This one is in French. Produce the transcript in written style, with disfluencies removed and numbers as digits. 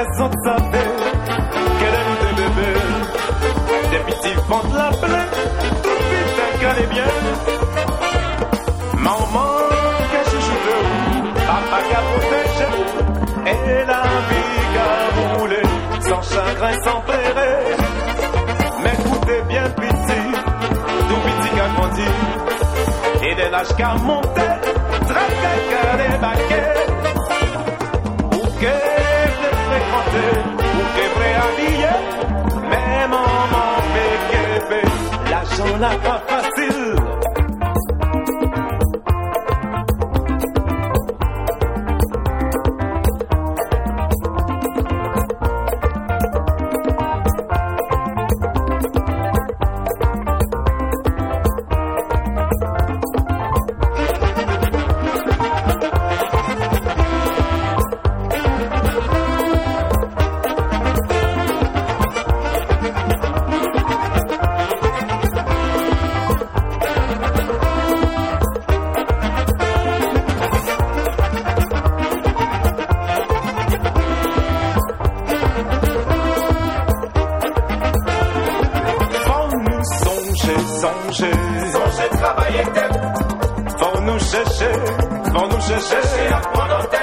raison de savoir qu'elle aime des bébés. Des petits ventres la plaie, putain qu'elle est bien. Maman, qu'elle chouchou de où, papa qu'a protégé, et la vie qu'a roulé, sans chagrin, sans plairer. Mais écoutez bien petit, tout petit qu'a grandi, et dès l'âge qu'a monté, très qu'à les baquets. Ou qu'elle est fréquentée, ou qu'elle est préhabillée, mais maman fait qu'elle l'argent n'a pas facile. Songez travailler tête. Faut nous chercher, Chercher à prendre